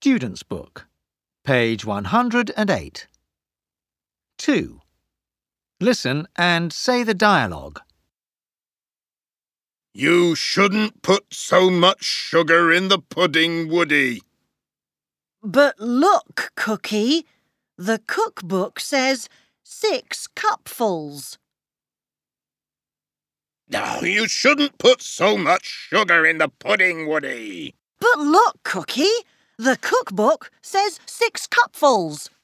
Student's Book, page 108. 2. Listen and say the dialogue. You shouldn't put so much sugar in the pudding, Woody. But look, Cookie, the cookbook says 6 cupfuls. No, you shouldn't put so much sugar in the pudding, Woody. But look, Cookie, the cookbook says 6 cupfuls.